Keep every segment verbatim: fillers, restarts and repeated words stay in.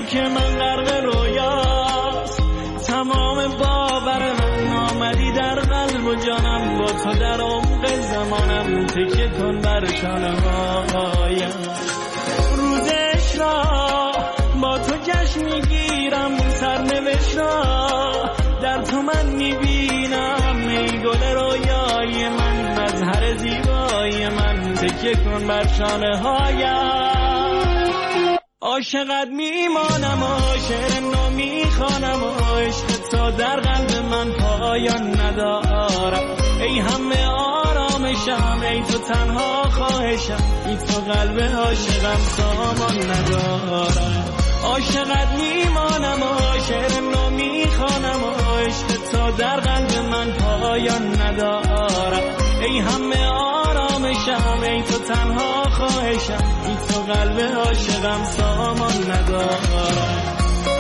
که من غرق رویاست، تمام باور من آمدی در قلب و جانم، با تو در عمق زمانم تکیه کن بر شانه هایم. روزش را با تو جشن میگیرم، سرنوشت را در تو من میبینم. ای گل رویای من، مظهر زیبای من، تکیه کن بر شانه هایم. عاشقت میمانم و شعر نو میخوانم و عشق تا در قلب من پایان ندارم. ای همه آرامشم، ای تو تنها خواهشم، ای تو قلب عاشقم سامان ندارم. عاشقت میمانم و شعر نو میخوانم و عشق تا در قلب من پایان ندارم. ای همه آرامشم، ای تو تنها خواهشم، ای تو قلب عاشقم سامان ندارم.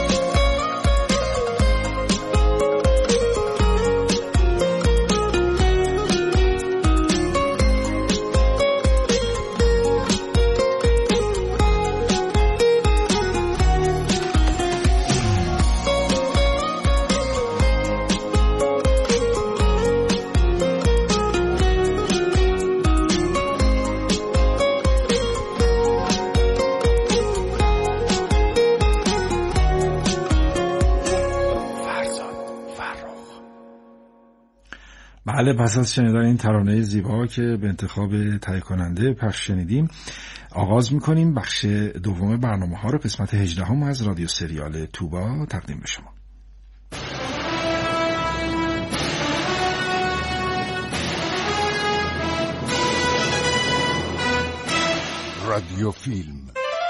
بله، پس از شنیدن این ترانه زیبا که به انتخاب تهیه کننده پخش شنیدیم، آغاز میکنیم بخش دوم برنامه ها رو، قسمت هجدهم از رادیو سریال توبا تقدیم به شما. رادیو فیلم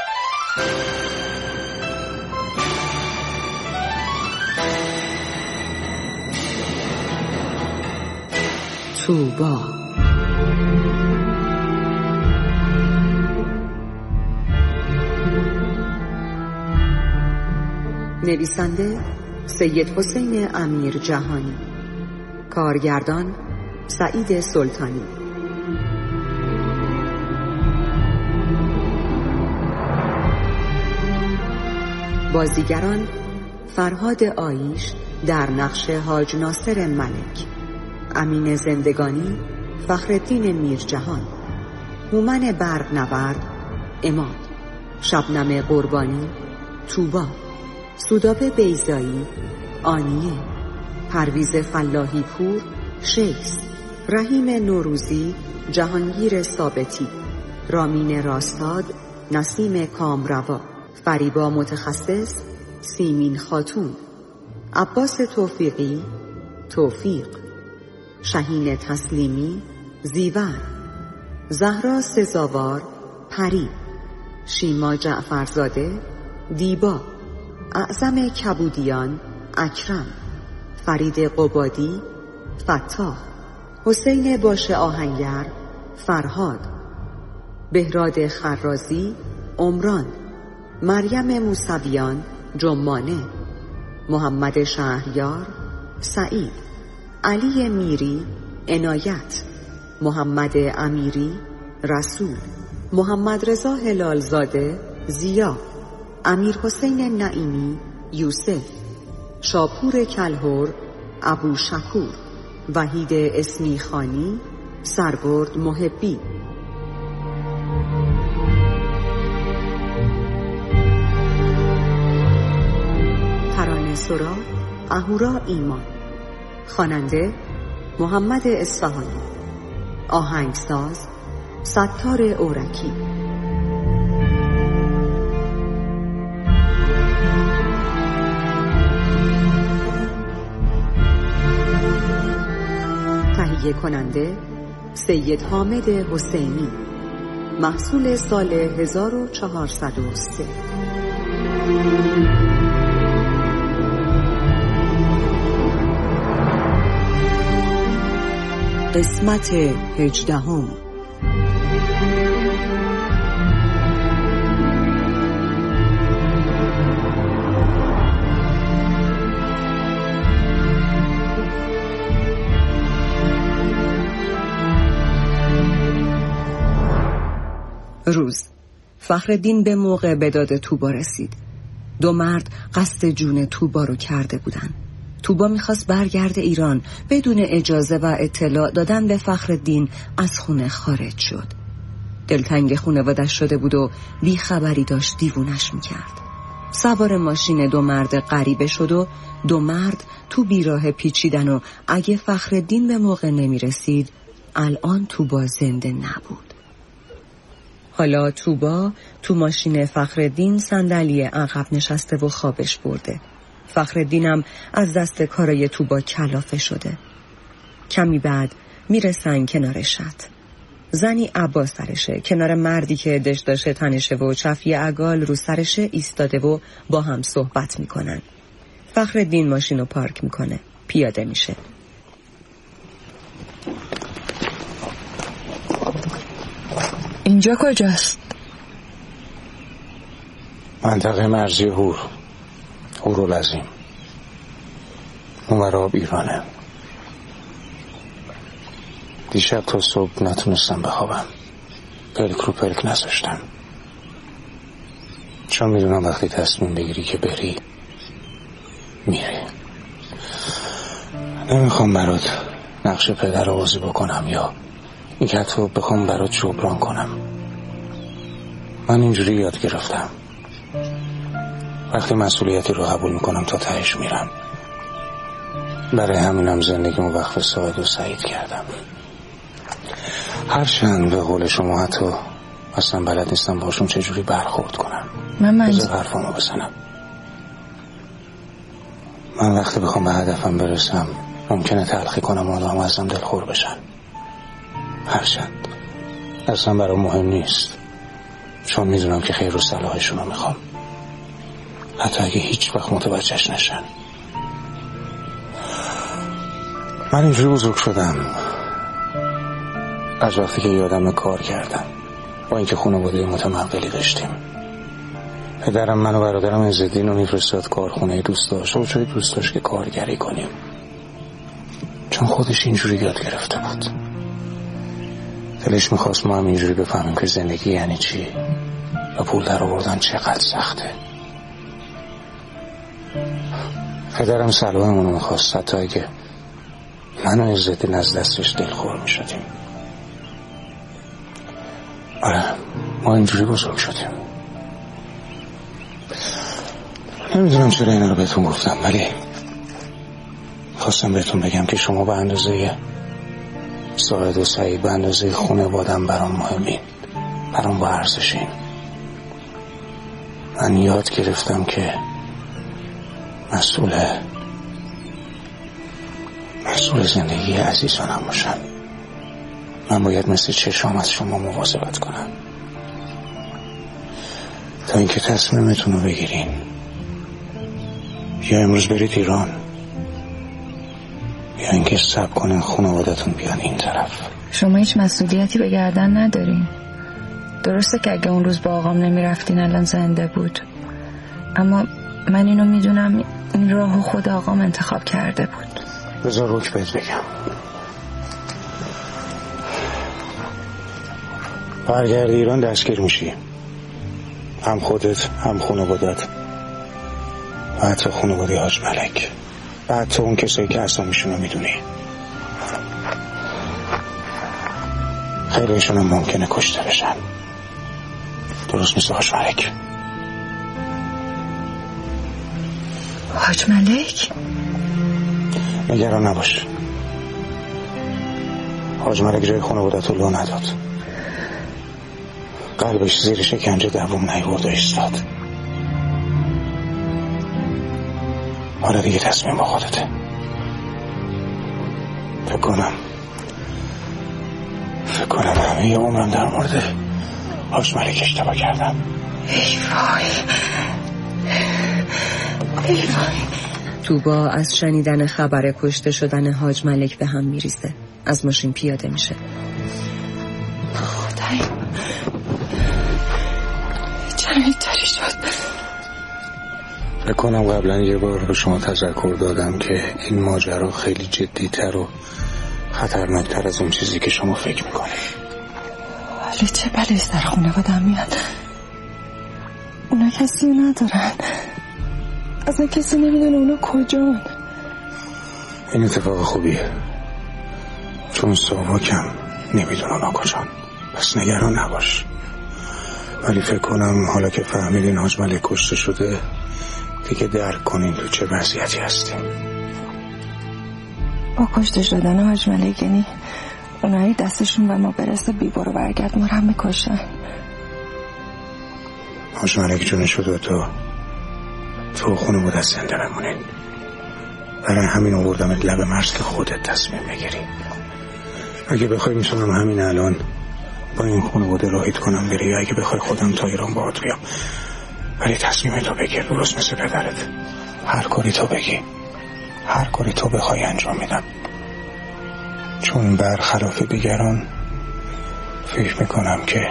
توبا. نویسنده سید حسین امیر جهانی، کارگردان سعید سلطانی. بازیگران: فرهاد آیش در نقش حاج ناصر ملک، امین زندگانی فخرالدین میرجهان، هومن برق نورد عماد، شبنم قربانی توبا، سودابه بیضایی آنیه، پرویز فلاحی پور شیخ، رحیم نوروزی جهانگیر ثابتی، رامین راستاد نسیم کامروا، فریبا متخصص سیمین خاتون، عباس توفیقی توفیق، شهین تسلیمی زیور، زهرا سزاوار پری، شیما جعفرزاده دیبا، اعظم کبودیان اکرم، فرید قبادی فتاح، حسین باشه آهنگر فرهاد، بهراد خرازی عمران، مریم موسویان جمانه، محمد شهریار سعید، علی میری عنایت، محمد امیری رسول، محمد رضا هلالزاده زیا، امیر حسین نعیمی یوسف، شاپور کلهر ابو شکور، وحید اسمیخانی سرگرد محبی. ترانه سرا اهورا ایمان، خواننده محمد اصفهانی، آهنگساز ستار اورکی. تهیه کننده سید حامد حسینی، محصول سال هزار و چهارصد و سه. قسمت هجدهم. روز فخرالدین به موقع به داد توبا رسید. دو مرد قصد جون توبا رو کرده بودن. توبا میخواست برگرده ایران، بدون اجازه و اطلاع دادن به فخرالدین از خونه خارج شد. دلتنگ خونوادش شده بود و بی خبری داشت دیوونش میکرد. سوار ماشین دو مرد غریبه شد و دو مرد تو بیراه پیچیدن و اگه فخرالدین به موقع نمیرسید الان توبا زنده نبود. حالا توبا تو ماشین فخرالدین صندلی عقب نشسته و خوابش برده. فخرالدینم از دست کارای توبا کلافه شده. کمی بعد میرسن کنار شط. زنی عبا سرشه، کنار مردی که دش داشته تنشه و چفی عگال رو سرشه ایستاده و با هم صحبت میکنن. فخرالدین ماشین رو پارک میکنه، پیاده میشه. اینجا کجاست؟ منطقه مرزی هور، هورالعظیم. اونور آب ایرانه. دیشب تا صبح نتونستم بخوابم، پلک رو پلک نذاشتم، چون میدونم وقتی تصمیم بگیری که بری میری. نمیخوام برات نقش پدر رو بازی بکنم یا اینکه حتی بخوام برات جبران کنم. من اینجوری یاد گرفتم، وقتی مسئولیتی رو قبول میکنم تا تهش میرم. برای همینم زندگیمو وقف ساعد و سعید کردم. هرچند به قول شما حتی اصلا بلد نیستم باشون چجوری برخورد کنم. من من بذار حرفامو بزنم. من وقتی بخوام به هدفم برسم ممکنه تلخی کنم و آدم ازم دلخور بشن. هرچند اصلا برام مهم نیست، چون میدونم که خیر و صلاحشون رو میخوام، حتی اگه هیچ وقت متوجهش نشن. من اینجوری بزرگ شدم از وقتی که یادم کار کردم، با اینکه خانواده متمولی داشتیم. پدرم من و برادرم عزالدین رو میفرستاد کارخونه دوست داشت و جای دوست داشت که کارگری کنیم، چون خودش اینجوری یاد گرفته بود. دلش میخواست ما هم اینجوری بفهمیم که زندگی یعنی چی و پول در آوردن چقدر سخته. پدرم صلاحمون رو میخواست، حتی اگه من و عزالدین از دستش دلخور میشدیم. آره، ما اینجوری بزرگ شدیم. نمیدونم چرا اینا رو بهتون گفتم، ولی خواستم بهتون بگم که شما به اندازه ساعد و سعید، به اندازه خانواده‌ام برام مهمین، برام با ارزشین. من یاد گرفتم که مسئول مسئول زندگی عزیزانم باشم. من باید مثل چشام از شما مواظبت کنم تا اینکه تصمیمتون رو بگیرین، یا امروز برید ایران یا اینکه صبر کنین خانوادتون بیان این طرف. شما هیچ مسئولیتی به گردن ندارین. درسته که اگه اون روز با آقام نمیرفتین الان زنده بود، اما من اینو میدونم این راهو خود آقام انتخاب کرده بود. بذار روک بهت بگم، برگردی ایران دستگیر میشی، هم خودت هم خانوادت و حتی خانواده حاج ملک و حتی اون کسایی که اسامیشون رو میدونی. خیلیشون هم ممکنه کشته بشن. درست نیست حاج ملک؟ حاج ملک؟ نگران نباش، حاج ملک جای خانوادت رو لو نداد، قلبش زیر شکنجه دوام نیورد و ایستاد. حالا دیگه تصمیم با خودته. فکر کنم فکر کنم همه عمرم در مورد حاج ملک اشتباه کردم. ای وای ای وای. توبا از شنیدن خبر کشته شدن حاج ملک به هم میریزه. از ماشین پیاده میشه. خدای چرا اینطوری شد؟ فکر کنم قبلا یه بار به شما تذکر دادم که این ماجرا خیلی جدی‌تر و خطرناکتر از اون چیزی که شما فکر میکنه. ولی چه بلایی سر خانواده‌ام میاد؟ اونا کسی ندارن. اصلا کسی نمیدونه اونا کجان. این اتفاق خوبیه، چون ساواکم نمیدونه اونا کجان، پس نگران نباش. ولی فکر کنم حالا که فهمیدین حاج ملک کشته شده دیگه درک کنین تو چه وضعیتی هستیم. با کشته شدن حاج ملک یعنی اونایی دستشون به ما برسه بی برو برگرد ما رو هم میکشن. حاج ملک جون شده تو تو خونه بود زنده بمونین. برای همین آوردم لب مرز که خودت تصمیم بگیری. اگه بخوای میتونم همین الان با این خانواده راهید کنم بری، اگه بخوای خودم تا ایران باهات بیام. ولی تصمیم تو بگیر، درست مثل پدرت. هر کاری تو بگی، هر کاری تو بخوای انجام میدم، چون برخلاف دیگران فکر میکنم که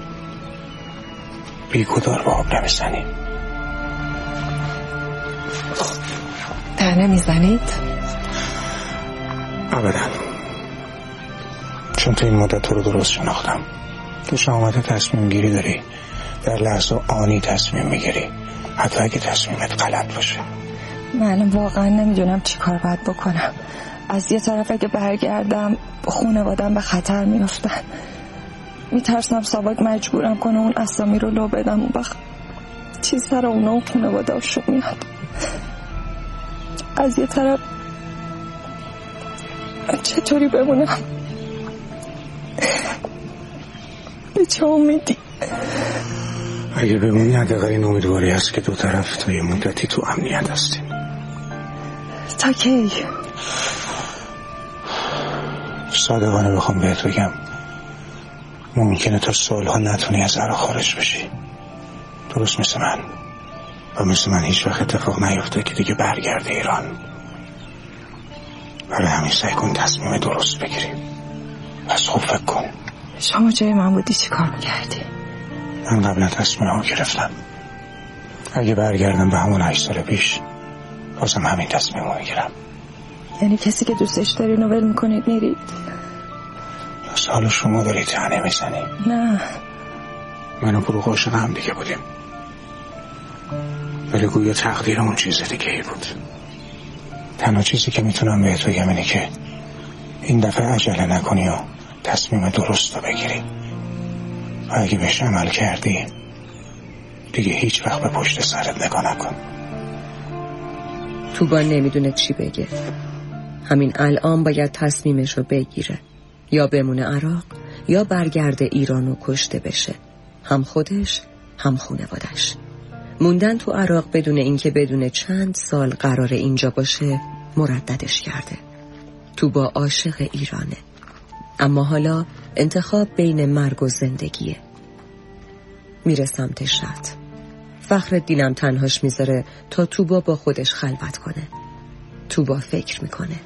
بیگودار با آب نمیزنی. در نمیزنید؟ ابدا، چون تو این مدت تو رو درست شناختم. تو شامت تصمیم گیری داری، در لحظه آنی تصمیم میگیری، حتی اگه تصمیمت غلط باشه. من واقعا نمیدونم چی کار باید بکنم. از یه طرف اگه برگردم خانواده‌ام به خطر میافتن، میترسم ساواک مجبورم کنه اون اسامی رو لو بدم، اون وقت چی سر اونا و خانواده‌اشون میاد. از یه طرف چطوری بمونم؟ به چه امیدی؟ اگه بمونی حداقل این امیدواری هست که دو طرف تا یه مدتی تو امنیت هستیم. تا کی؟ صادقانه بخوام بهت بگم ممکنه تا سالها نتونی از عراق خارج بشی، درست مثل من. و مثل من هیچ وقت اتفاق نیفته که دیگه برگرده ایران. برای همین سعی کن تصمیم درست بگیری. پس خوب فکر کن. شما جای من بودی چی کار میکردی؟ من قبلا تصمیم ها گرفتم. اگه برگردم به همون هشت سال پیش بازم همین تصمیم ها میگیرم. یعنی کسی که دوستش دارین رو ول میکنید میرید؟ سال شما داری تنه میزنی؟ نه، من و بروغ عاشق هم دیگه بودیم، ولی گویا تقدیر اون چیز دیگه ای بود. تنها چیزی که میتونم بهت بگم اینه که این دفعه عجله نکنی و تصمیم درست رو بگیری. و اگه بهش عمل کردی دیگه هیچ وقت به پشت سرت نگاه نکن. توبا نمیدونه چی بگه. همین الان باید تصمیمش رو بگیره، یا بمونه عراق یا برگرده ایران و کشته بشه، هم خودش هم خانواده‌اش. موندن تو عراق بدون اینکه بدون چند سال قرار اینجا باشه مرددش کرده. توبا عاشق ایرانه، اما حالا انتخاب بین مرگ و زندگیه. میره سمت شط. فخرالدینم تنهاش میذاره تا توبا با خودش خلوت کنه. توبا فکر میکنه.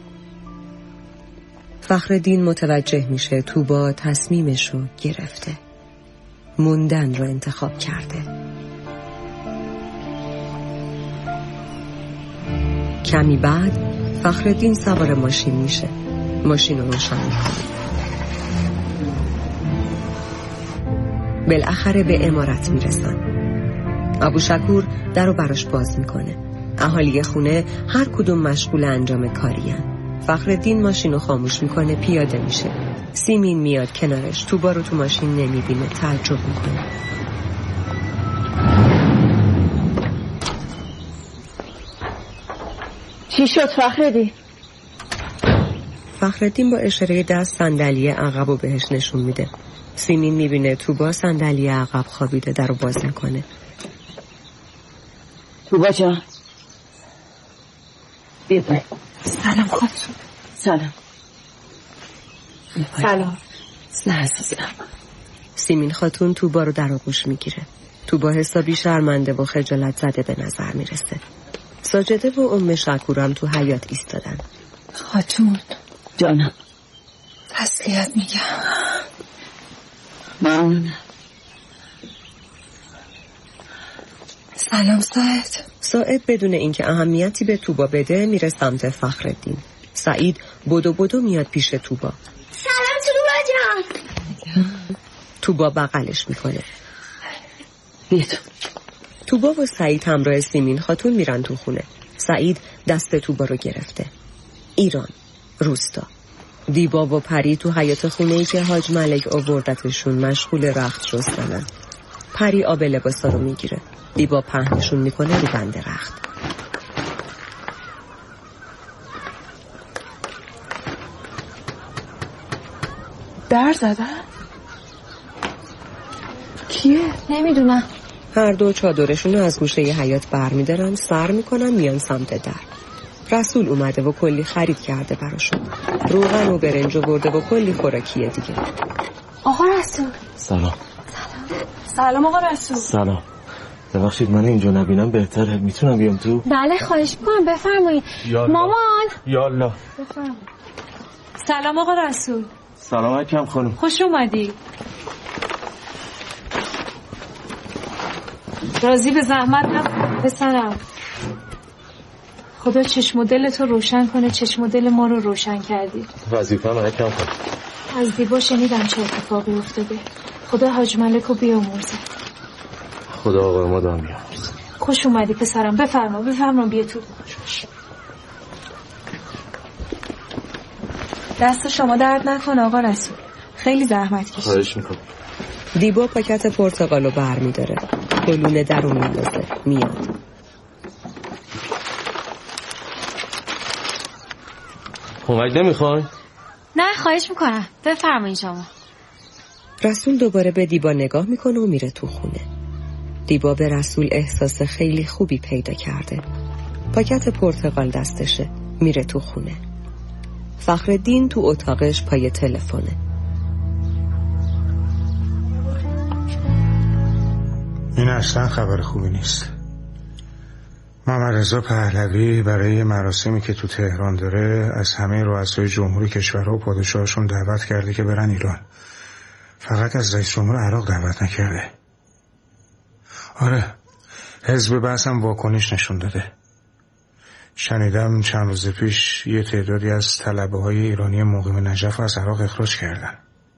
فخرالدین متوجه میشه توبا تصمیمشو گرفته. موندن رو انتخاب کرده. کمی بعد فخرالدین سوار ماشین میشه. ماشین رو روشن میکنه. بالاخره به عمارت میرسن. ابوشکور در رو براش باز میکنه. اهالی خونه هر کدوم مشغول انجام کارین. فخرالدین ماشین رو خاموش میکنه، پیاده میشه. سیمین میاد کنارش. توبا رو تو ماشین نمیبینه، تعجب میکنه. چی شد فخرالدین؟ فخرالدین با اشاره دست صندلی عقب رو بهش نشون میده. سیمین میبینه توبا صندلی عقب خوابیده، در رو باز میکنه. توبا جان بیا باید. سلام خانم. سلام. سلام. نه عزیزم. سیمین خاتون توبا رو در آغوش میگیره. توبا حسابی شرمنده و خجالت زده به نظر میرسه. ساجده و ام شکورم تو حیاط ایستادن. خاتون جانم. تسلیت میگم. ممنونم. سلام سعید. سعید بدون اینکه اهمیتی به توبا بده میره سمت فخرالدین. سعید بدو بدو میاد پیش توبا. سلام توبا جان. توبا بغلش میکنه. بیا تو. توبا و سعید همراه سیمین خاتون میرن تو خونه. سعید دست توبا رو گرفته. ایران، روستا. دیبا و پری تو حیاط خونه‌ای که حاج ملک آوردتشون مشغول رخت شستنن. پری آب لباسا رو میگیره. دیبا پهنشون میکنه رو بند رخت. در زدن؟ کیه؟ نمیدونم. هر دو چادرشون رو از گوشه ی حیاط برمیدارن، سر میکنن میان سمت در. رسول اومده و کلی خرید کرده براشون. روغن و برنج آورده و کلی خوراکیه دیگه. آقا رسول. سلام. سلام. سلام آقا رسول. سلام. ببخشید من اینجا نبینم بهتره، میتونم بیام تو؟ بله خواهش میکنم بفرمایید. مامان. یالا. بفرمایید. سلام آقا رسول. سلام عکم خانم. خوش اومدی. راضی به زحمت نکن پسرم. خدا چشم و دل تو روشن کنه، چشم و دل ما رو روشن کردی. وظیفه‌م عکم خانم. از دیبا شنیدم چه اتفاقی افتاده. خدا حاج ملک رو بیامرزه. خدا آقا ما دام بیامرزه. خوش اومدی پسرم. بفرما بفرما بیا تو. دست شما درد نکنه آقا رسول، خیلی زحمت کشید. خواهش میکنم. دیبا پاکت پرتقالو برمی‌داره. گلوله در اون میندازه. میاد. کمک نمیخوای؟ نه خواهش میکنم بفرمایید شما. رسول دوباره به دیبا نگاه میکنه و میره تو خونه. دیبا به رسول احساس خیلی خوبی پیدا کرده. پاکت پرتقال دستشه. میره تو خونه. فخرالدین تو اتاقش پای تلفنه. این اصلا خبر خوبی نیست. محمد رضا پهلوی برای مراسمی که تو تهران داره از همه رؤسای جمهوری کشورها و پادشاهشون دعوت کرده که برن ایران. فقط از رئیس جمهور عراق دعوت نکرده. آره، حزب بعث هم واکنش نشون داده. شنیدم چند روز پیش یه تعدادی از طلبه های ایرانی مقیم نجف از عراق اخراج کردن.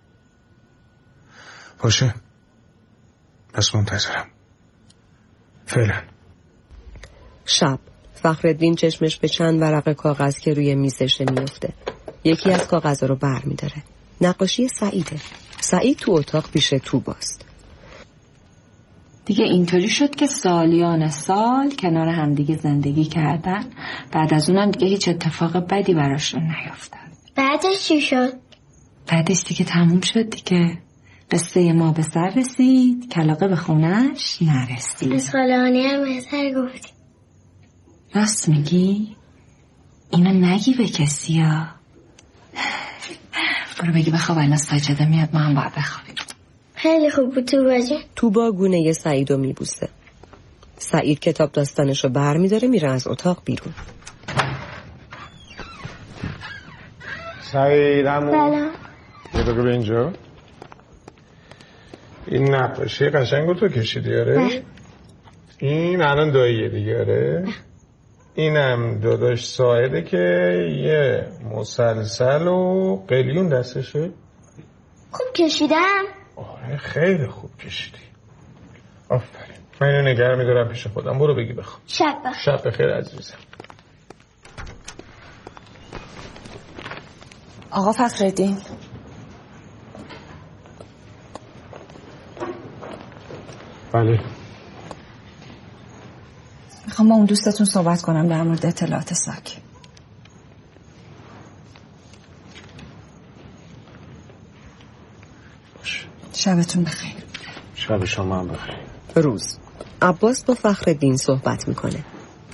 باشه، پس منتظرم. فعلا. شب فخرالدین چشمش به چند ورق کاغذ که روی میزش میفته. یکی از کاغذها رو بر میداره. نقاشی سعیده. سعید تو اتاق پیش توباست. دیگه اینطوری شد که سالیان سال کنار همدیگه زندگی کردن. بعد از اونم دیگه هیچ اتفاق بدی براشون نیفتاد. بعدش چی شد؟ بعدش دیگه تموم شد دیگه. قصه ما به سر رسید، کلاغه به خونش نرسید. از خالهانی هم بهتر گفتی. راست میگی؟ اینو نگی به کسی ها. برو بگی بخواب، الان ساجده میاد ما هم باید بخوابیم. خیلی خوب بود تو باجه. توبا گونه سعیدو میبوسه. سعید کتاب داستانشو بر میداره میره از اتاق بیرون. سعید عمو. سلام. یه دقیقه به اینجا. این نقاشی قشنگو تو کشیدی آره؟ این الان داییه دیگه آره؟ اینم داداش ساعده که یه مسلسل و قلیون دستشه. خوب کشیدم؟ آره خیلی خوب کشیدی. آفرین. من اینو نگه میدارم پیش خودم. برو بگی بخوام. شب بخیر. شب بخیر عزیزم. آقا فخرالدین. بله. میخوام با اون دوستتون صحبت کنم در مورد اطلاعات ساک. باشه. شبتون بخیر. شب شما هم بخیر. روز عباس با فخرالدین صحبت میکنه.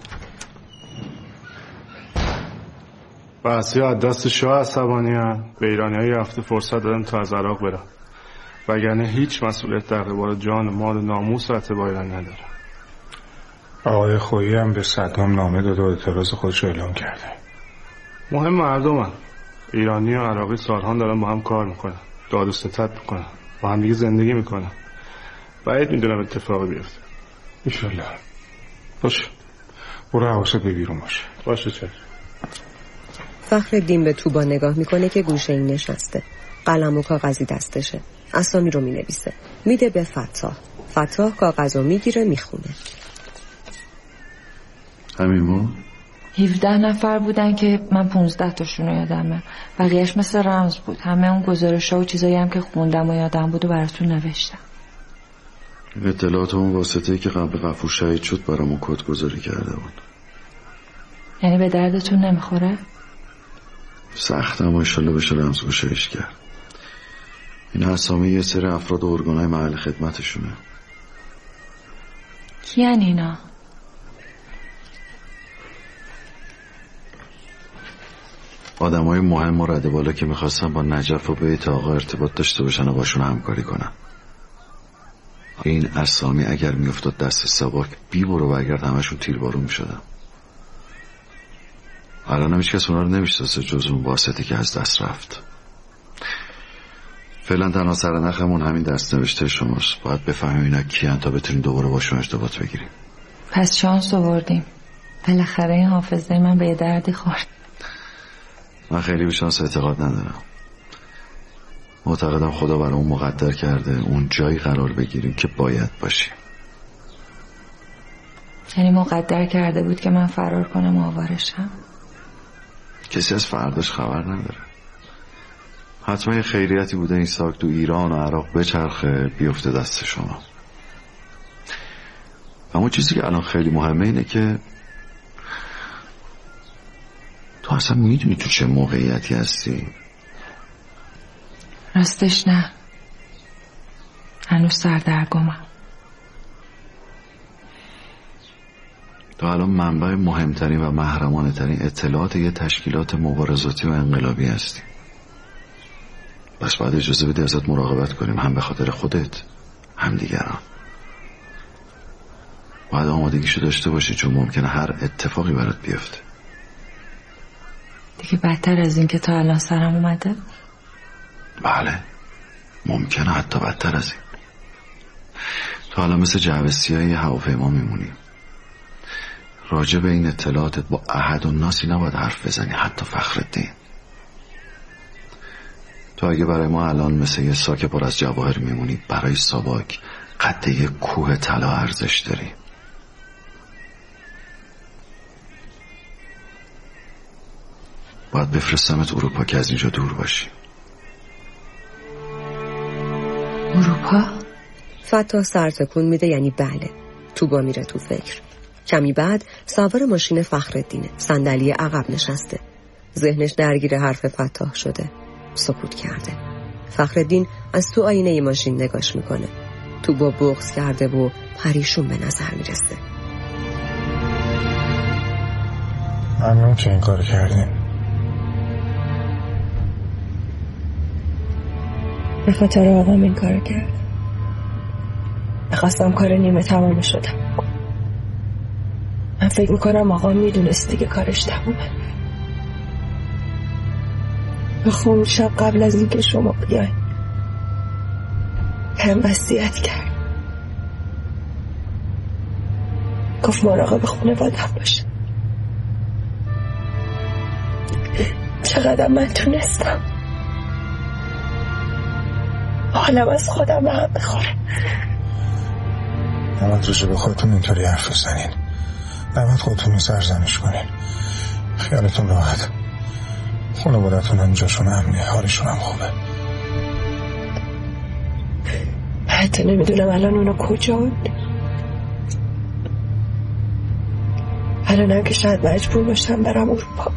بعضی از دست شاه عصبانی هم به ایرانی های هفته فرصت دادن تا از عراق برن، وگرنه هیچ مسئولیت در قبال جان و مال و ناموس و اعتبار ایران نداره. آقای خویی هم به صدام نامه داده و اعتراض خودش رو اعلام کرده. مهم مردم هم. ایرانی و عراقی سالهان دارن با هم کار میکنن، داد و ستد میکنن، با هم دیگه زندگی میکنن. باید میدونم اتفاقی بیفته. ایشالله. باشه، برو حواست به بیرون باشه. باشه چه. فخرالدین به توبا نگاه میکنه که گوشه این نشسته. قلم و کاغذی دستشه. اسامی رو مینویسه. میده به فتاح. فتاح کاغذ رو میگیره میخونه. همین بود؟ هفده نفر بودن که من پونزده تاشون رو یادمه. بقیهش مثل رمز بود. همه اون گزارش ها و چیزایی هم که خوندم و یادم بود و براتون نوشتم. اطلاعات اون واسطه‌ای که قبل غفور شهید شد برامون کد گذاری کرده بود. یعنی به دردتون نمیخوره؟ سخت، اما انشالله بشه رمزگشاییش کرد. این اسامی یه سری افراد و ارگانای محل خدمتشونه. کیان اینا؟ آدمای مهم و رده بالا که میخواستن با نجف و بیت آقا ارتباط داشته باشن و باشون همکاری کنن. این اسامی اگر میافتاد دست سباک بی برو برگرد همشون تیربارون میشدن. الان هم هیچ کس اونا رو نمیشناسه جز اون واسطی که از دست رفت. فعلا تنها سرنخمون همین دست نوشته شماست. باید بفهمیم اینا کیان تا بتونیم دوباره باشون ارتباط بگیریم. پس شانس آوردیم. بالاخره این حافظه من به یه دردی خورد. من خیلی به شانس اعتقاد ندارم. معتقدم خدا برای اون مقدر کرده اون جایی قرار بگیریم که باید باشیم. یعنی مقدر کرده بود که من فرار کنم و آوارشم؟ کسی از فرداش خبر نداره. حتما یه خیریتی بوده این ساک تو ایران و عراق بچرخه بیفته دست شما. اما چیزی که الان خیلی مهمه اینه که تو اصلا میدونی تو چه موقعیتی هستی؟ راستش نه. هنوز سردرگمم. تو الان منبع مهمترین و محرمانه ترین اطلاعات یه تشکیلات مبارزاتی و انقلابی هستی. بس باید اجازه بده ازت مراقبت کنیم، هم به خاطر خودت هم دیگران. باید آمادگیشو داشته باشی چون ممکنه هر اتفاقی برات بیفته. دیگه بدتر از این که تا الان سرم اومده؟ بله، ممکنه حتی بدتر از این. تو الان مثل جعبه سیاهی هواپیما میمونی. راجع به این اطلاعاتت با احد و ناسی نباید حرف بزنی، حتی فخرالدین. تو اگه برای ما الان مثل یه ساک پر از جواهر میمونی، برای ساواک قد یه کوه طلا ارزش داری. باید بفرستمت اروپا که از اینجا دور باشی. اروپا؟ فتا سر تکون میده یعنی بله. توبا میره تو فکر. کمی بعد سوار ماشین فخرالدینه. صندلی عقب نشسته. ذهنش درگیر حرف فتاح شده. سکوت کرده. فخرالدین از تو آینه ماشین نگاش میکنه. توبا بغض کرده و پریشون به نظر میرسه. ممنون که این کار کردین. به خاطر آقام این کار کرد. بخواستم کار نیمه تمام شدم. من فکر میکنم آقا میدونست دیگه کارش تمومه. بخون شب قبل از اینکه شما بیاین هم وصیت کرد. گفت مراقب خانواده‌ام باشه. چقدر من تونستم حالم از خودم به هم بخوره. نباید روزه به خودتون اینطوری حرف بزنین. نباید خودتون رو سرزنش کنین. خیالتون راحت. خانواده‌تون هم جاشون امنه، حالشون هم خوبه. حتی نمیدونم الان اونا کجا. الانم که شاید مجبور باشم برم اروپا.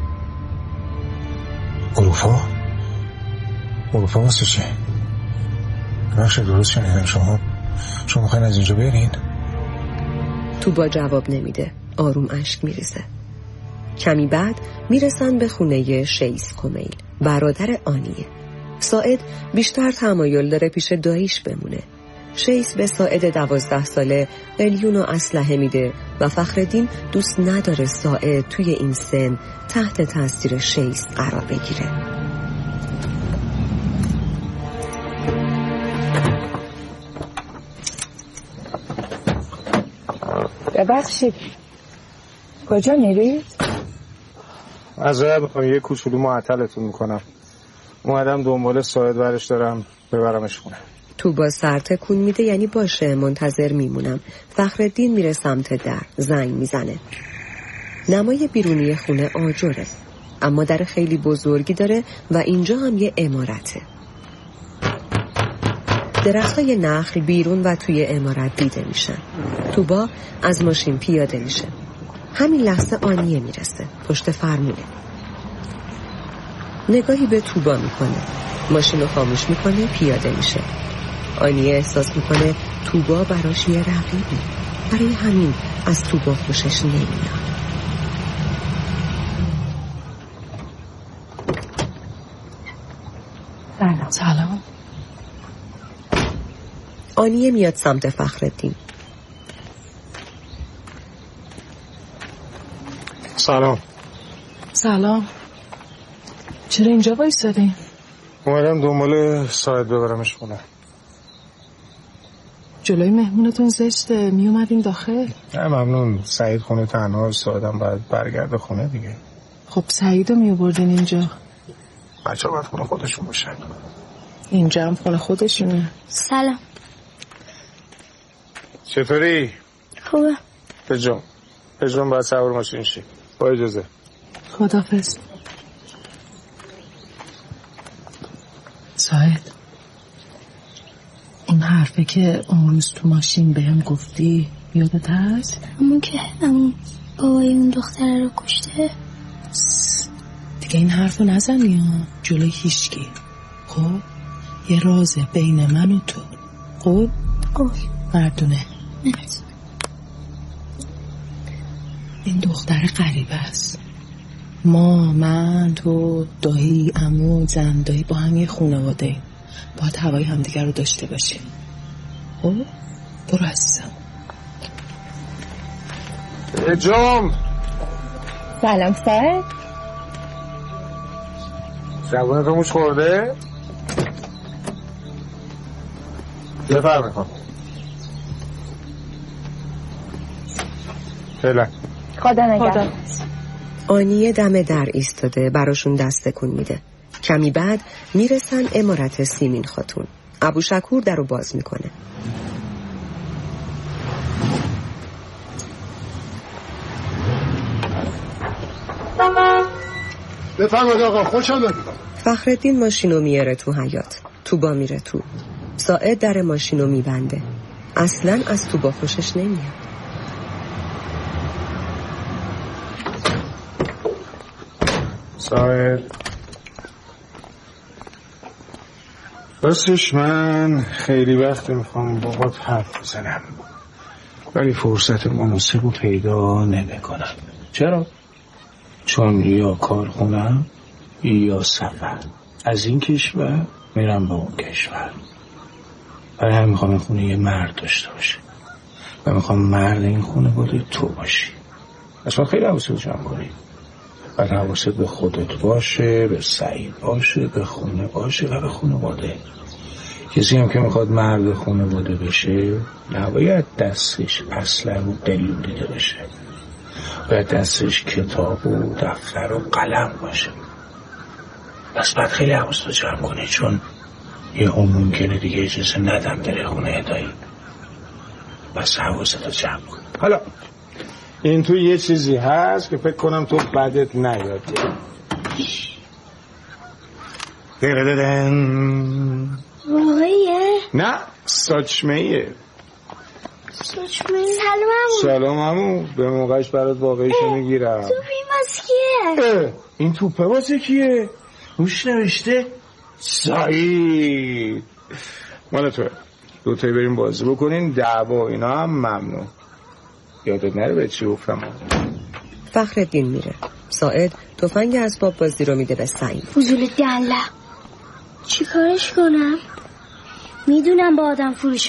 اروپا؟ اروپا واسه چی؟ بخش درست شنیدم شما شما میخواین از اینجا برین؟ تو با جواب نمیده. آروم اشک میریزه. کمی بعد میرسن به خونه شیس کمیل، برادر آنیه. ساعد بیشتر تمایل داره پیش داییش بمونه. شیس به ساعد دوازده ساله قلیون و اسلحه میده و فخرالدین دوست نداره ساعد توی این سن تحت تاثیر شیس قرار بگیره. ببخشید کجا میرید؟ معذرت میخوام یه کوچولو معطلتون میکنم. اومدم دنبال ساعد برش دارم ببرمش خونه. تو با سر تکون میده یعنی باشه منتظر میمونم. فخرالدین میره سمت در، زنگ میزنه. نمای بیرونی خونه آجره، اما در خیلی بزرگی داره و اینجا هم یه عمارته. درختای نخل بیرون و توی عمارت دیده میشن. توبا از ماشین پیاده میشه. همین لحظه آنیه میرسه پشت فرمونه. نگاهی به توبا میکنه. ماشین رو خاموش میکنه، پیاده میشه. آنیه احساس میکنه توبا براش یه رقیبی، برای همین از توبا خوشش نمیاد. سلام. سلام. آنیه میاد سمت فخرالدین. سلام. سلام. چرا اینجا وایسادین؟ اومدم دنبال ساعت ببرمش خونه. جلوی مهمونتون زشته، می اومدین داخل؟ نه ممنون، سعید خونه تنها، ساعتم باید برگرده خونه دیگه. خب سعیدو می آوردین اینجا. بچه ها باید خونه خودشون باشن. اینجا هم خونه خودشونه. سلام. چطوری؟ خوبه. پجام پجام باید سوار ماشین شی. با اجازه. خداحافظ. سعید، اون حرفه که اون روز تو ماشین بهم گفتی یادت هست؟ همون که همون بابای اون دختره رو کشته. دیگه این حرفو نزنی ها، جلوی هیچکی. خب یه رازه بین من و تو. خب اوه مردونه. مرسی. این دختر غریبه است. ما، من، تو، دایی، عمو، زن، دایی با هم یه خانواده ایم. باید هوای همدیگر رو داشته باشیم. خب برو عزیزم. پجام. سلام سعید. زبونت رو موش خورده؟ بفرم میکنم. فعلا. خدا نگهدار. آنیه دم در ایستاده براشون دست تکون میده. کمی بعد میرسن عمارت سیمین خاتون. ابوشکور درو باز میکنه. بفرمایید آقا، خوش آمدید. فخرالدین ماشینو میاره تو حیاط. توبا میره تو. ساعد در ماشینو میبنده. اصلاً از توبا خوشش نمیاد. ساعد، راستش من خیلی وقت میخوام باهات حرف بزنم، ولی فرصت مناسب رو پیدا نمیکنم. چرا؟ چون یا کارخونم یا سفر. از این کشور میرم به اون کشور. برای هم میخوام این خونه یه مرد داشته باشه و میخوام مرد این خونه بوده تو باشی. اصلا خیلی حواست جمع کنی. بعد حواست به خودت باشه، به سعید باشه، به خونه باشه و به خانواده. کسی هم که میخواد مرد خانواده بشه نباید دستش اصلا و دلیل دیده بشه. باید دستش کتاب و دفتر و قلم باشه. پس باید خیلی حواست رو جمع کنی، چون یه هم ممکنه دیگه اجازه ندم بره خونه دایی. پس حواست رو جمع کن. حالا این تو یه چیزی هست که فکر کنم تو بدت نیاد. دیگه دادن واقعیه؟ نه ساچمه ایه. ساچمه. سلام همون. سلام همون. به موقعش برات واقعیشو میگیرم. توپی باز کیه؟ این توپه واسه کیه؟ روش نوشته سعید. مال توه. دوتایی بریم بازی بکنین، دعوا اینا هم ممنون. یادت نره به چی گفتم. فخرالدین میره. ساعد تفنگ اسباب بازی رو میده به سعید. فضول دله. چی کارش کنم؟ میدونم با آدم فروش